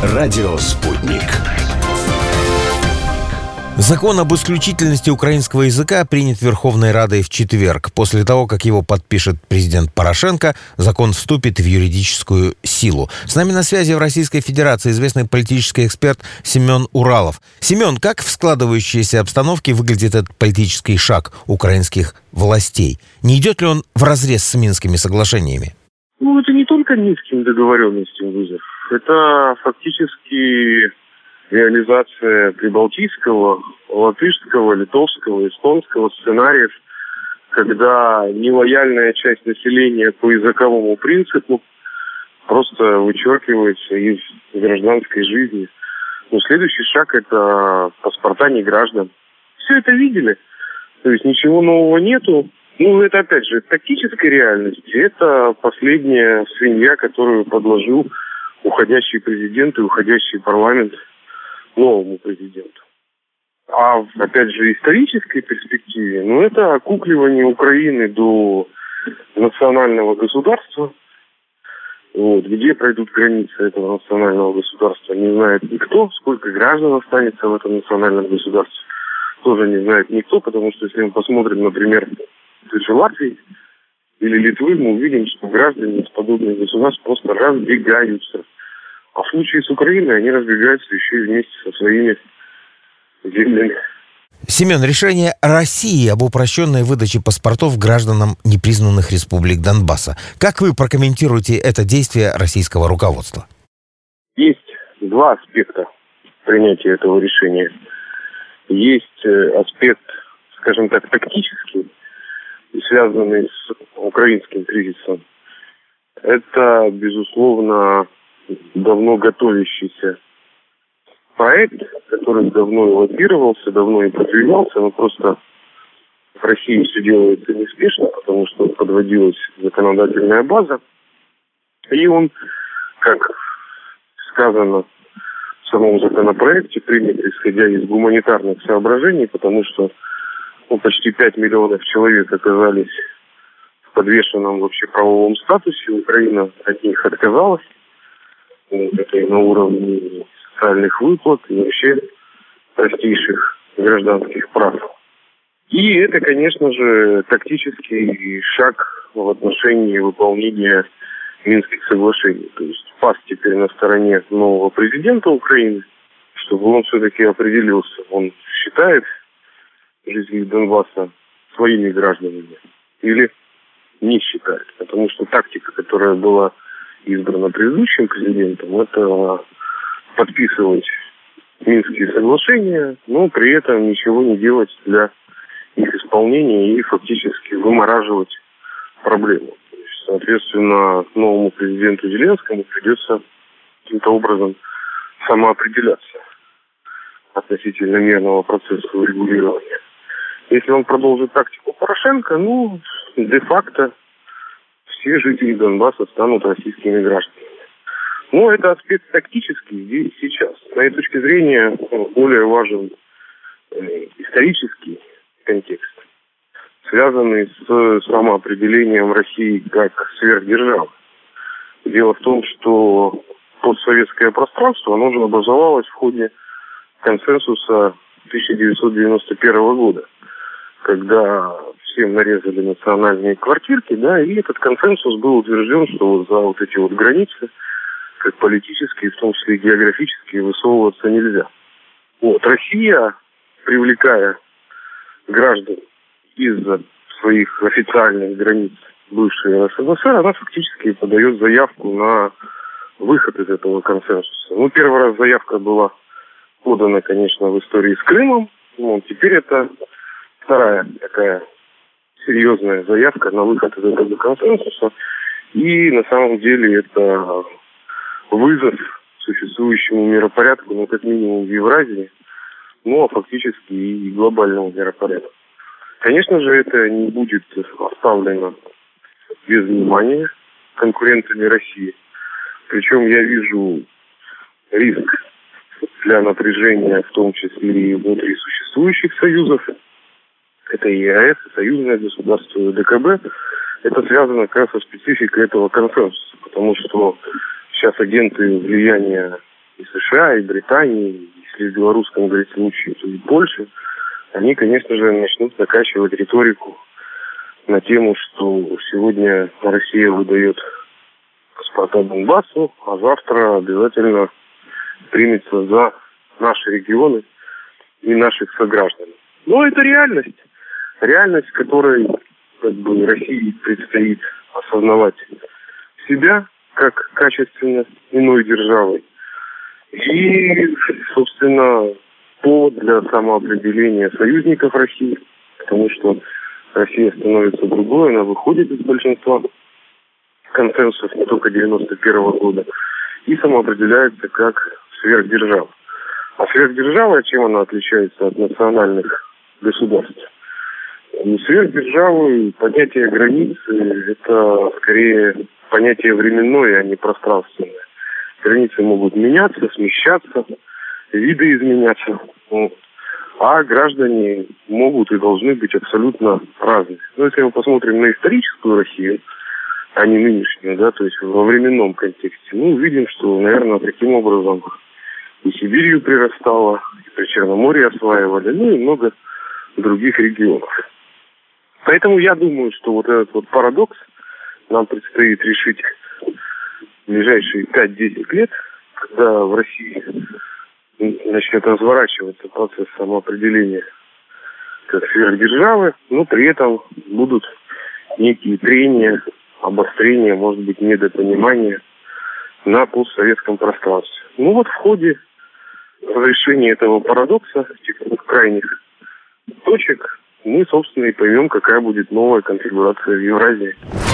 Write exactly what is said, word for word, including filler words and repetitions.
Радио «Спутник». Закон об исключительности украинского языка принят Верховной Радой в четверг. После того, как его подпишет президент Порошенко, закон вступит в юридическую силу. С нами на связи в Российской Федерации известный политический эксперт Семен Уралов. Семен, как в складывающейся обстановке выглядит этот политический шаг украинских властей? Не идет ли он вразрез с Минскими соглашениями? Ну, это не только Минским договоренностям вызов. Это фактически реализация прибалтийского, латышского, литовского, эстонского сценариев, когда нелояльная часть населения по языковому принципу просто вычеркивается из гражданской жизни. Но следующий шаг – это паспорта неграждан. Все это видели. То есть ничего нового нету. Ну, это, опять же, тактической реальности. Это последняя свинья, которую подложил уходящий президент и уходящий парламент новому президенту. А, опять же, исторической перспективе, ну, это окукливание Украины до национального государства. Вот, где пройдут границы этого национального государства, не знает никто. Сколько граждан останется в этом национальном государстве, тоже не знает никто, потому что если мы посмотрим, например, той же Латвии или Литвы, мы увидим, что граждане из подобных государств просто разбегаются. А в случае с Украиной они разбегаются еще и вместе со своими землями. Семен, решение России об упрощенной выдаче паспортов гражданам непризнанных республик Донбасса. Как вы прокомментируете это действие российского руководства? Есть два аспекта принятия этого решения. Есть аспект, скажем так, тактический, связанный с украинским кризисом. Это, безусловно, давно готовящийся проект, который давно и лоббировался, давно и продвигался, но просто в России все делается неспешно, потому что подводилась законодательная база. И он, как сказано в самом законопроекте, принят исходя из гуманитарных соображений, потому что ну, почти пять миллионов человек оказались в подвешенном вообще правовом статусе. Украина от них отказалась. Это и на уровне социальных выплат, и вообще простейших гражданских прав. И это, конечно же, тактический шаг в отношении выполнения Минских соглашений. То есть пас теперь на стороне нового президента Украины, чтобы он все-таки определился. Он считает жителей Донбасса своими гражданами или не считает. Потому что тактика, которая была избрана предыдущим президентом, это подписывать Минские соглашения, но при этом ничего не делать для их исполнения и фактически вымораживать проблему. То есть, соответственно, новому президенту Зеленскому придется каким-то образом самоопределяться относительно мирного процесса урегулирования. Если он продолжит тактику Порошенко, ну, де-факто все жители Донбасса станут российскими гражданами. Но это аспект тактический здесь сейчас. С моей точки зрения, более важен э, исторический контекст, связанный с самоопределением России как сверхдержавы. Дело в том, что постсоветское пространство, оно же образовалось в ходе консенсуса тысяча девятьсот девяносто первого года, когда всем нарезали национальные квартирки, да, и этот консенсус был утвержден, что вот за вот эти вот границы, как политические, в том числе и географические, высовываться нельзя. Вот. Россия, привлекая граждан из-за своих официальных границ бывшей РСФСР, она фактически подает заявку на выход из этого консенсуса. Ну, первый раз заявка была подана, конечно, в истории с Крымом. Ну, теперь это вторая такая серьезная заявка на выход из этого консенсуса. И на самом деле это вызов существующему миропорядку, ну, как минимум в Евразии, ну, а фактически и глобальному миропорядку. Конечно же, это не будет оставлено без внимания конкурентами России. Причем я вижу риск для напряжения, в том числе и внутри существующих союзов. Это и ЕАЭС, и союзное государство, и ДКБ. Это связано как раз со спецификой этого консенсуса, потому что сейчас агенты влияния и США, и Британии, если в белорусском, говорить, случае, то и Польши, они, конечно же, начнут накачивать риторику на тему, что сегодня Россия выдает паспорта Донбассу, а завтра обязательно примется за наши регионы и наших сограждан. Но это реальность. Реальность, которой как бы, России предстоит осознавать себя как качественно иной державой. И, собственно, повод для самоопределения союзников России, потому что Россия становится другой, она выходит из большинства консенсусов не только девяносто первого года и самоопределяется как сверхдержава. А сверхдержава, чем она отличается от национальных государств? Сверхдержавы, понятие границы, это скорее понятие временное, а не пространственное. Границы могут меняться, смещаться, виды изменяться. А граждане могут и должны быть абсолютно разные. Но если мы посмотрим на историческую Россию, а не нынешнюю, да, то есть во временном контексте, мы увидим, что, наверное, таким образом и Сибирью прирастало, и Причерноморье осваивали, ну и много других регионов. Поэтому я думаю, что вот этот вот парадокс нам предстоит решить в ближайшие пять-десять лет, когда в России начнет разворачиваться процесс самоопределения как сверхдержавы, но при этом будут некие трения, обострения, может быть, недопонимания на постсоветском пространстве. Ну вот в ходе разрешения этого парадокса, этих крайних точек, мы, собственно, и поймем, какая будет новая конфигурация в Евразии.